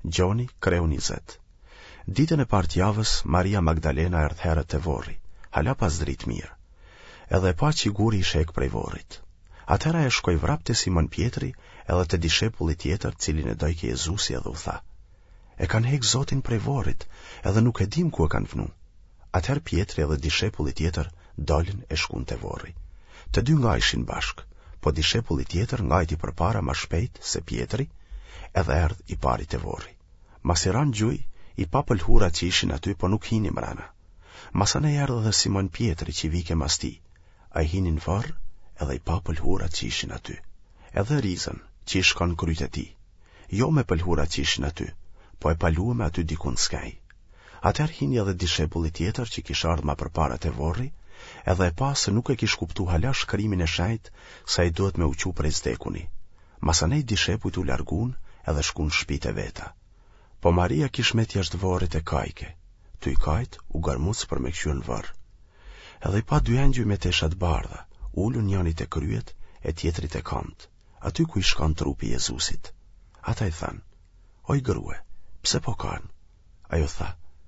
Gjoni, kreu 20. Ditën e parë të javës, Maria Magdalena erdhi herët te vorri, hala pas dritë mirë. Edhe e pa që guri i shek prej vorrit. Atëra e shkoi vrap te Simon Pietri edhe te dishepulli tjetër, cilin e dojke Jezusi, edhe u tha: E kanë hek Zotin prej vorrit, edhe nuk e dim ku e kanë vënë. Atëherë Pietri edhe dishepulli tjetër dolën e shkuan te vorri. Të dy ngajshin bashk, po dishepulli tjetër ngajti përpara më shpejt se Pietri, edhe erdh i pari te vorri. Mas i ran gjuj, i pa pëlhurat që ishin aty, po nuk hini mrena. Masanej erdh edhe Simon Pietri që vike mas ti. Ai hinin varr, edhe i pa pëlhurat që ishin aty. Edhe rizën që i shkon kryt e tij. Jo me pëlhurat që ishin aty, po e paluam aty dikun skaj. Atëherë hini edhe dishepulli tjetër që kish ardhur më përpara te vorri, edhe e pa se nuk e kish kuptu hala shkrimin e shenjtë sa i duhet me uqu prej zdekuni. Masanej dishepujt u largun edhe shkun shpite veta. Po Maria kish met jashtë vorrit e kajke. Tu i kajt u garmuc për me kqyr në varr. Edhe i pa dy engjëj me teshat bardha, ulun njëri te kryet e tjetri te këmbët, aty ku i shkon trupi i Jezusit. Ata i than: Oj grue, pse po kanë? Ajo tha: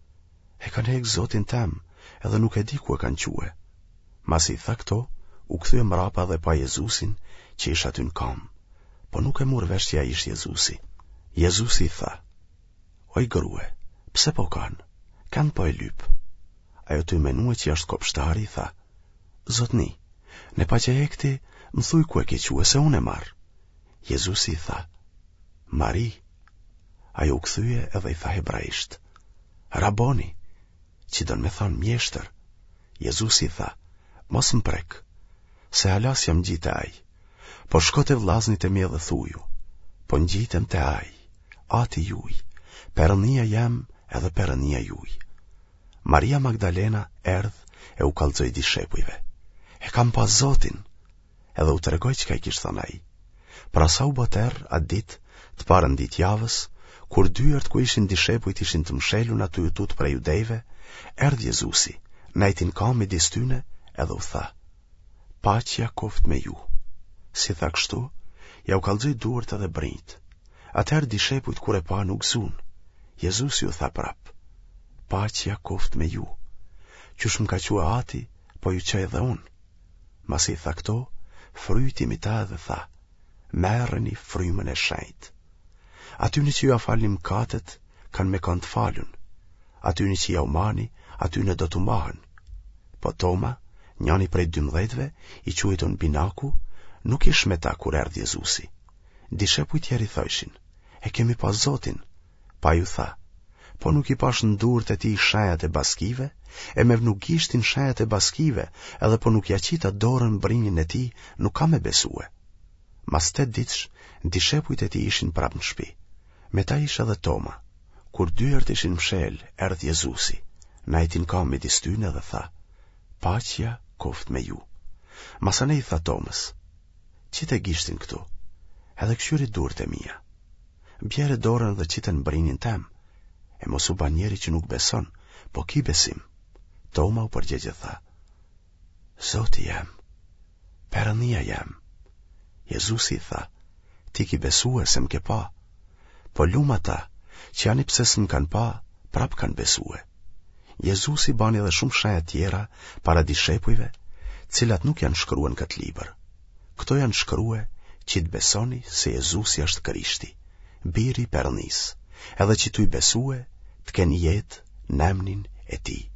E kanë hek Zotin tem, edhe nuk e di ku e kanë quë. Mas i tha këto, u kthye mrapa dhe pa Jezusin që ish aty në këmbë, po nuk e mor vesh që ai ish Jezusi. Jezusi i tha: Oj grue, pse po kanë? Kanë po e lyp. Ajo të menue që është kopshtari, i tha: Zotni, ne pa që hekti, më thuj ku e ke quë, se unë e marr. Jezusi i tha: Mari. Ajo u kthye edhe i tha hebraisht: Raboni, që don me thonë mjeshtër. Jezusi i tha: Mos më prek, se halas jam gjite aj, po shko te vllaznit e mi dhe thuju, po ngjitem te aj, ati juj, perënia jam edhe perënia juj. Maria Magdalena erdh e u kallzoi dishepujve: E kam pas Zotin, edhe u tregoi çka i kishte thënë ai. Pra sa u boter atë ditë, të parën ditë javës, kur dyert ku ishin dishepujt ishin të mshelun aty utut prej judejve, erdh Jezusi, najtin kam midis tyne, edhe u tha: Paqja qoft me ju. Si tha kështu, ja u kallzoi duart edhe brinjt. Atëherë dishepujt kur e pa nuk zun. Jezusi u tha prap: Paqja qoft me ju. Qysh më ka qua ati, po ju qaj edhe unë. Mas i tha këto, fryti mi ta edhe tha: Merreni frymën e shenjtë. Atyni që ju a falni mëkatet, kanë me kanë të falun. Atyni që ja u mani, atyne do të mahen. Po Toma, njani prej 12-ve, i quajtur Binaku, nuk ish me ta kur erdhi Jezusi. Dishepujt tjerë i thoshin: E kemi pas Zotin. Pa ju tha: Po nuk i pash në durët e tij shenjat e baskive, e me nuk gishtin shenjat e baskive, edhe po nuk ja qita dorën brinjin e tij, nuk ka me besue. Mas 8 ditësh, dishepujt e tij ishin prap në shtëpi. Me ta ish edhe Toma. Kur dyert ishin mshel, erdh Jezusi, najtin ka midis tyne dhe tha: Paqja qoft me ju. Masanej tha Tomës: Qite gishtin këtu, edhe këshyri durët e mia. Bjere dorën dhe qiten brinjin tem, e mos u ban njeri që nuk beson, po ki besim. Toma u përgjegje tha: Zoti jam, perënia jam. Jezusi tha: Ti ki besue se m'ke pa, po lum ata që janë pse s'm kanë pa, prap kanë besue. Jezusi bani edhe shumë shenja tjera para dishepujve, cilat nuk janë shkruar në këtë libër. Këto janë shkruar që të besoni se Jezusi është Krishti, biri i Perënisë, edhe që tu i besue të keni jetë në emrin e tij.